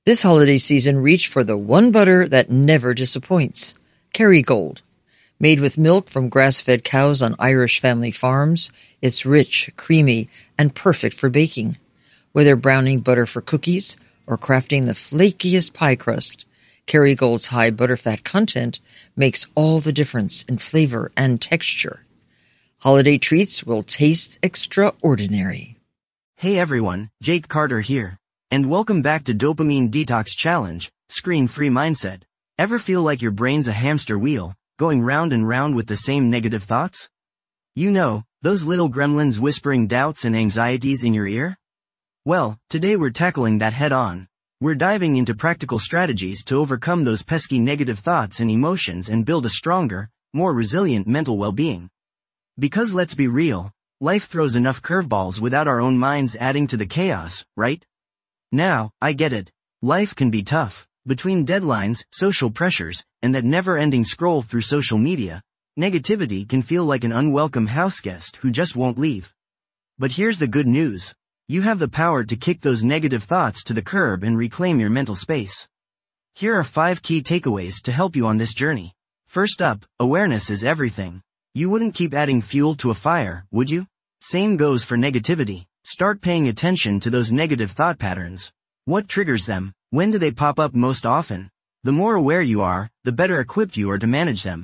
This holiday season, reach for the one butter that never disappoints. Kerrygold. Made with milk from grass-fed cows on Irish family farms, it's rich, creamy, and perfect for baking. Whether browning butter for cookies or crafting the flakiest pie crust, Kerrygold's high butterfat content makes all the difference in flavor and texture. Holiday treats will taste extraordinary. Hey everyone, Jake Carter here. And welcome back to Dopamine Detox Challenge, Screen-Free Mindset. Ever feel like your brain's a hamster wheel, going round and round with the same negative thoughts? You know, those little gremlins whispering doubts and anxieties in your ear? Well, today we're tackling that head-on. We're diving into practical strategies to overcome those pesky negative thoughts and emotions and build a stronger, more resilient mental well-being. Because let's be real, life throws enough curveballs without our own minds adding to the chaos, right? Now, I get it. Life can be tough. Between deadlines, social pressures, and that never-ending scroll through social media, negativity can feel like an unwelcome houseguest who just won't leave. But here's the good news. You have the power to kick those negative thoughts to the curb and reclaim your mental space. Here are 5 key takeaways to help you on this journey. First up, awareness is everything. You wouldn't keep adding fuel to a fire, would you? Same goes for negativity. Start paying attention to those negative thought patterns. What triggers them? When do they pop up most often? The more aware you are, the better equipped you are to manage them.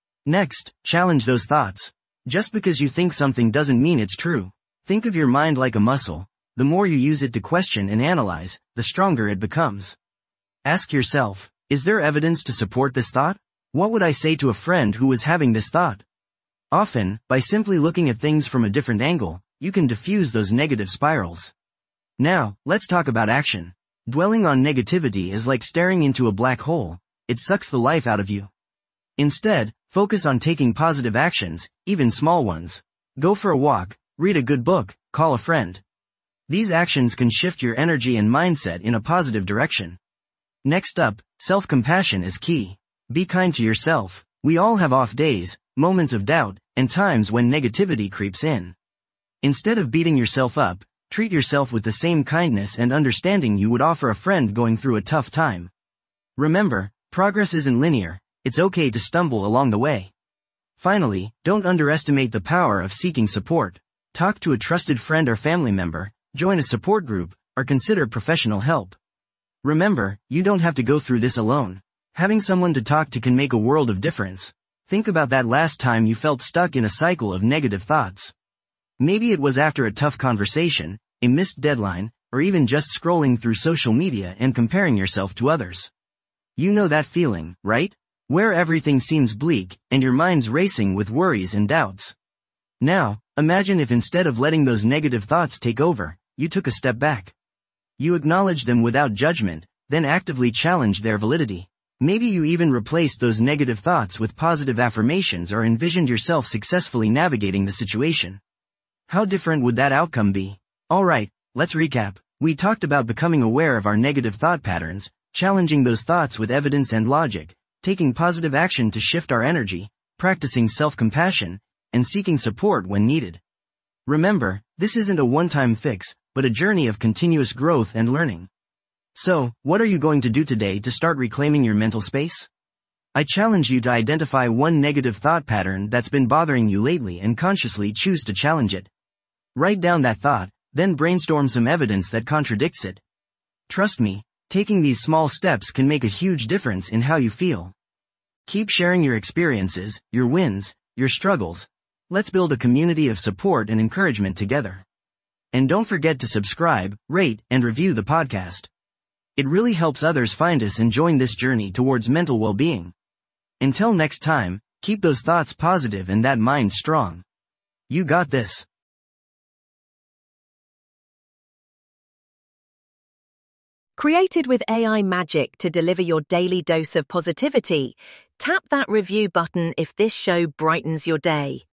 Next, challenge those thoughts. Just because you think something doesn't mean it's true. Think of your mind like a muscle. The more you use it to question and analyze, the stronger it becomes. Ask yourself, is there evidence to support this thought? What would I say to a friend who was having this thought? Often, by simply looking at things from a different angle, you can diffuse those negative spirals. Now, let's talk about action. Dwelling on negativity is like staring into a black hole. It sucks the life out of you. Instead, focus on taking positive actions, even small ones. Go for a walk, read a good book, call a friend. These actions can shift your energy and mindset in a positive direction. Next up, self-compassion is key. Be kind to yourself. We all have off days, moments of doubt, and times when negativity creeps in. Instead of beating yourself up, treat yourself with the same kindness and understanding you would offer a friend going through a tough time. Remember, progress isn't linear. It's okay to stumble along the way. Finally, don't underestimate the power of seeking support. Talk to a trusted friend or family member, join a support group, or consider professional help. Remember, you don't have to go through this alone. Having someone to talk to can make a world of difference. Think about that last time you felt stuck in a cycle of negative thoughts. Maybe it was after a tough conversation, a missed deadline, or even just scrolling through social media and comparing yourself to others. You know that feeling, right? Where everything seems bleak, and your mind's racing with worries and doubts. Now, imagine if instead of letting those negative thoughts take over, you took a step back. You acknowledged them without judgment, then actively challenged their validity. Maybe you even replaced those negative thoughts with positive affirmations or envisioned yourself successfully navigating the situation. How different would that outcome be? Alright, let's recap. We talked about becoming aware of our negative thought patterns, challenging those thoughts with evidence and logic, taking positive action to shift our energy, practicing self-compassion, and seeking support when needed. Remember, this isn't a one-time fix, but a journey of continuous growth and learning. So, what are you going to do today to start reclaiming your mental space? I challenge you to identify one negative thought pattern that's been bothering you lately and consciously choose to challenge it. Write down that thought, then brainstorm some evidence that contradicts it. Trust me, taking these small steps can make a huge difference in how you feel. Keep sharing your experiences, your wins, your struggles. Let's build a community of support and encouragement together. And don't forget to subscribe, rate, and review the podcast. It really helps others find us and join this journey towards mental well-being. Until next time, keep those thoughts positive and that mind strong. You got this. Created with AI magic to deliver your daily dose of positivity, tap that review button if this show brightens your day.